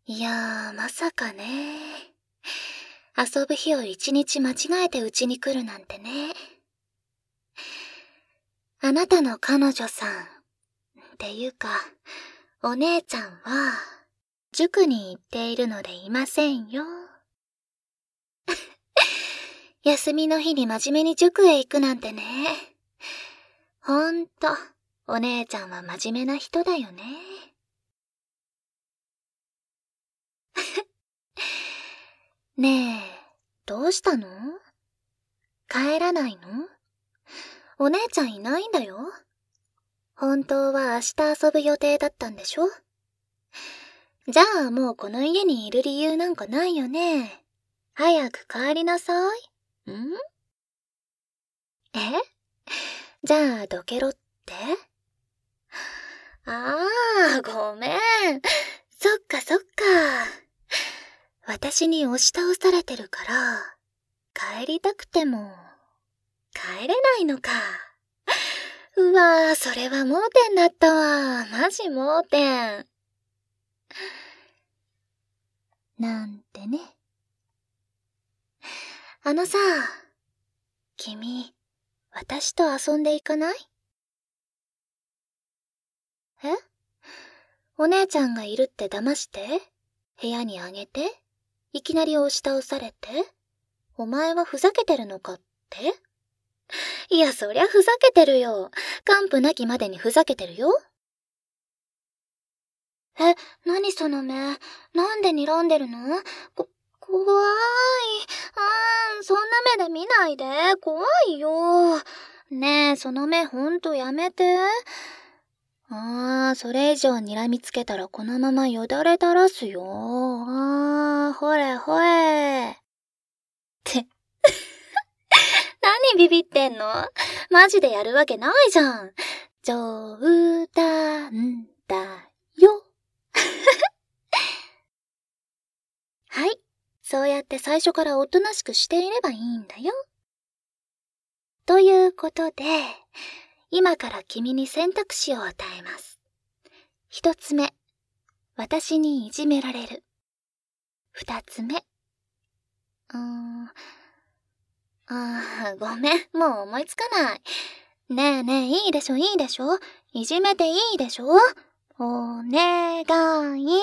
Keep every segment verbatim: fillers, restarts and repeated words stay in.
いやー、まさかね。遊ぶ日を一日間違えてうちに来るなんてね。あなたの彼女さん、っていうか、お姉ちゃんは、塾に行っているのでいませんよ。休みの日に真面目に塾へ行くなんてね。ほんと、お姉ちゃんは真面目な人だよね。ねえ、どうしたの？帰らないの？お姉ちゃんいないんだよ。本当は明日遊ぶ予定だったんでしょ？じゃあもうこの家にいる理由なんかないよね。早く帰りなさい。ん？え？じゃあどけろって？ああ、ごめん。そっかそっか。私に押し倒されてるから、帰りたくても、帰れないのか。うわぁ、それは盲点だったわ。マジ盲点。なんてね。あのさ、君、私と遊んでいかない？え？お姉ちゃんがいるって騙して、部屋にあげて、いきなり押し倒されて、お前はふざけてるのかって？いや、そりゃふざけてるよ。完膚なきまでにふざけてるよ。え、何その目。なんで睨んでるの？こ、怖い。あー、そんな目で見ないで。怖いよ。ねえ、その目ほんとやめて。あー、それ以上睨みつけたらこのままよだれ垂らすよ。あー、ほれほれ。って。何ビビってんの？マジでやるわけないじゃん。冗談だよ。はい。そうやって最初からおとなしくしていればいいんだよ。ということで、今から君に選択肢を与えます。一つ目、私にいじめられる。二つ目、うーん、あー、ごめん、もう思いつかない。ねえねえ、いいでしょ、いいでしょ。いじめていいでしょ。お願い。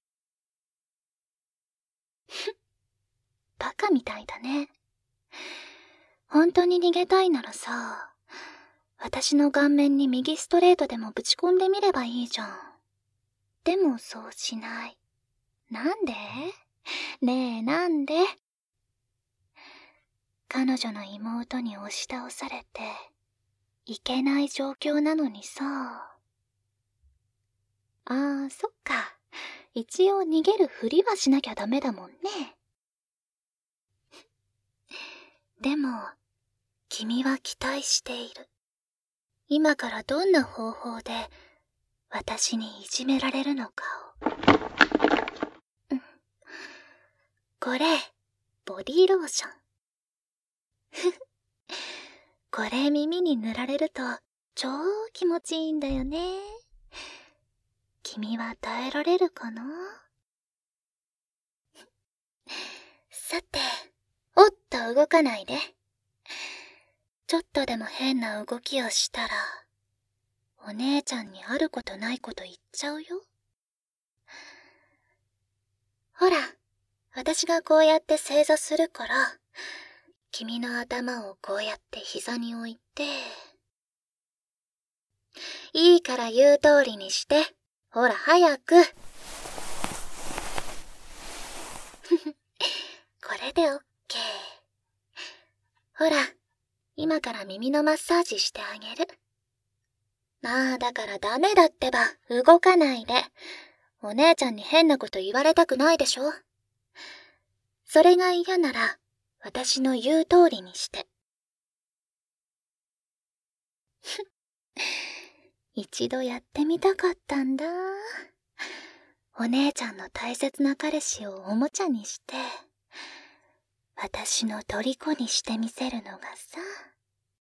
バカみたいだね。本当に逃げたいならさ、私の顔面に右ストレートでもぶち込んでみればいいじゃん。でもそうしない。なんで？ねえ、なんで？彼女の妹に押し倒されて、いけない状況なのにさ。あー、そっか。一応逃げるふりはしなきゃダメだもんね。でも、君は期待している。今からどんな方法で私にいじめられるのかを。うん、これ、ボディーローション。これ耳に塗られると超気持ちいいんだよね。君は耐えられるかな？さて、おっと動かないで。ちょっとでも変な動きをしたら、お姉ちゃんにあることないこと言っちゃうよ。ほら、私がこうやって正座するから、君の頭をこうやって膝に置いて、いいから言う通りにして。ほら、早く。これでオッケー。ほら、今から耳のマッサージしてあげる。ああ、だからダメだってば、動かないで。お姉ちゃんに変なこと言われたくないでしょ。それが嫌なら、私の言う通りにして。一度やってみたかったんだ。お姉ちゃんの大切な彼氏をおもちゃにして、私の虜にしてみせるのがさ。